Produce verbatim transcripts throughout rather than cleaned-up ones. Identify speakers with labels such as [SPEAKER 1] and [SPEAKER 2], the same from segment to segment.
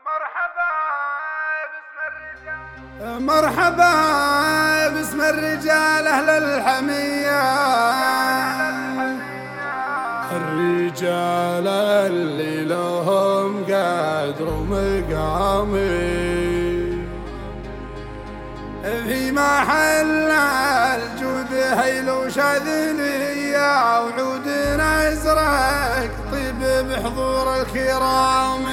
[SPEAKER 1] مرحبا باسم الرجال،
[SPEAKER 2] مرحبا باسم الرجال أهل الحمية، الرجال اللي لهم قدر ومقامي في محل الجود هيل وشاذلية وعود أزرق طيب بحضور الكرام.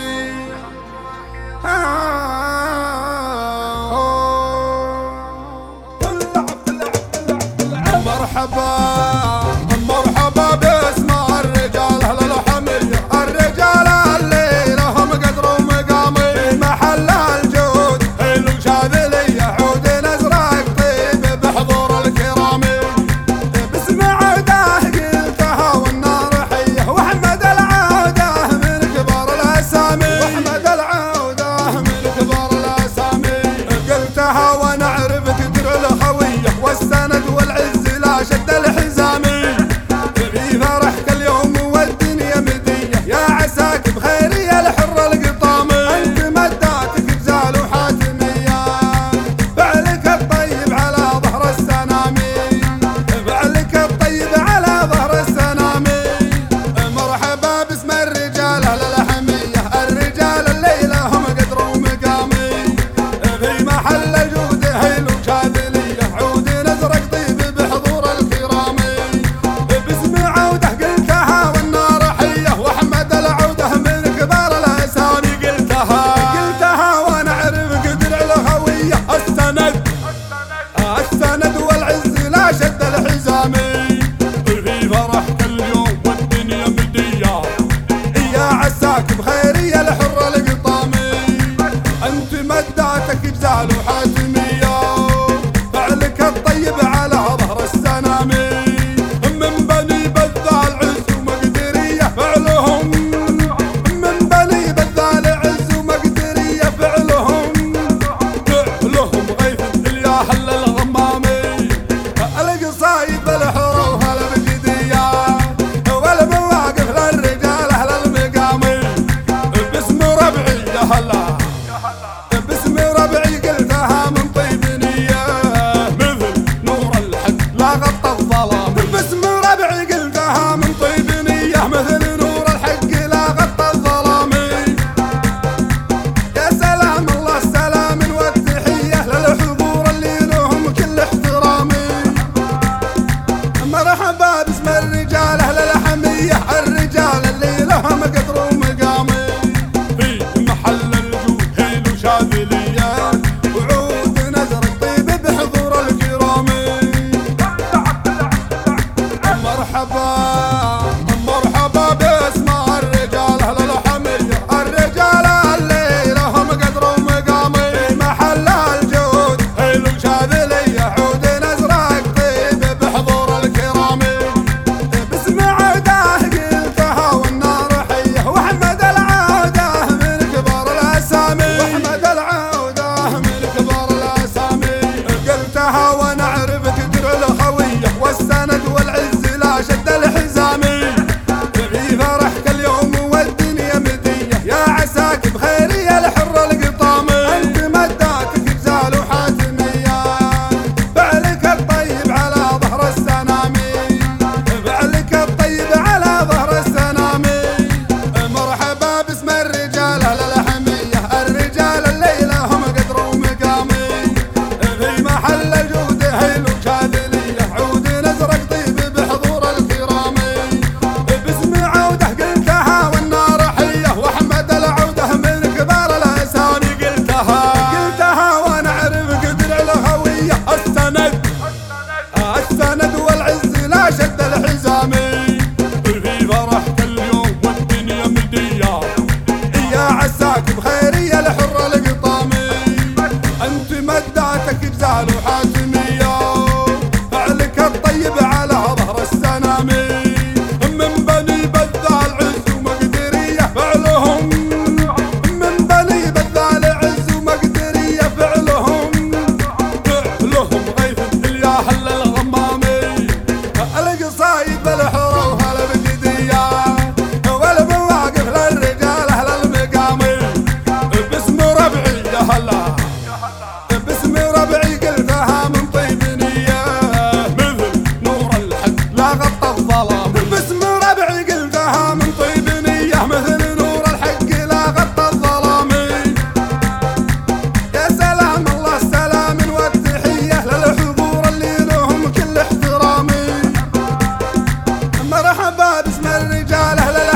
[SPEAKER 2] مرحبا مرحبا باسم الرجال أهل الحمية، الرجال اللي لهم قدر ومقامي في محل الجود هيل وشاذلية عود أزرق طيب بحضور الكرام. باسم عوده قلتها والنار حية، واحمد العوده من كبار الأسامي، واحمد العوده من كبار الأسامي. قلتها ونعرف قدر الخوية والسند والعز لا شد الحزامي، في فرحك اليوم والدنيا مدية يا عساك بخير يا الحر القطامي. انت مداتك بزال وحاتمية فعلك الطيب على ظهر السنامي، فعلك الطيب على ظهر السنامي. مرحبا باسم الرجال أهل الحمية، الرجال اللي لهم قدر ومقامي في محل الجود هيل وشاذلية عود أزرق طيب بحضور الكرام. باسم عوده قلتها والنار حية، واحمد العوده من كبار الأسامي. قلتها قلتها ونعرف قدر الهوية السند السند والعز لا شد الحزامي، في فرحك اليوم والدنيا مدية يا عساك بخير يا الحر القطامي. انت مداتك بزال وحاتمية فعلك الطيب على ظهر السنامي، من بني بذال عز ومقدرية فعلهم، من بني بذال عز ومقدرية فعلهم، فعلهم غيث الياهل الغمامي. القصايد الحرة وهالمجدية والمواقف للرجال أهل المقامي. باسم ربعي يا هلا باسم ربعي قلتها من طيب نية مثل نور الحق لا غطى الظلام. باسم ربعي قلتها من طيب نية مثل نور الحق لا غطى الظلام. يا سلام الله السلام والتحية للحضور اللي لهم كل احترامي. مرحبا باسم الرجال أهل الحمية، الرجال اللي لهم قدر ومقامي في محل الجود هيل وشاذلية وعود أزرق طيب بحضور الكرام. مرحبا مرحبا باسم الرجال أهل الحمية، الرجال اللي لهم قدر ومقامي في محل الجود هيل وشاذلية عود أزرق طيب بحضور الكرام. باسم عوده قلتها والنار حية، واحمد العوده من كبار الأسامي، واحمد العوده من كبار الأسامي. قلتها ونعرف قدر الخوية والسند والعز لا شد الحزامي، في فرحك اليوم والدنيا مدية يا عساك بخير يا الحر القطامي. انت مداتك بزال وحاتمية فعلك الطيب على ظهر السنامي، فعلك الطيب على ظهر السنامي. مرحبا باسم الرجال أهل الحمية، الرجال اللي لهم قدر ومقامي في محل الجود هيل وشاذلية عود أزرق طيب بحضور الكرام. باسم عوده قلتها والنار حية، واحمد العوده من كبار الأسامي. قلتها قلتها ونعرف قدر الهوية السند السند والعز لا شد الحزامي، في فرحك اليوم والدنيا مدية يا عساك بخير يا الحر القطامي. انت مداتك بزال وحاتمية فعلك الطيب على ظهر السنامي، من بني بذال عز ومقدرية فعلهم، من بني بذال عز ومقدرية فعلهم، فعلهم غيث الياهل الغمامي. القصايد الحرة وهالمجدية والمواقف للرجال أهل المقامي. باسم الرجال اهل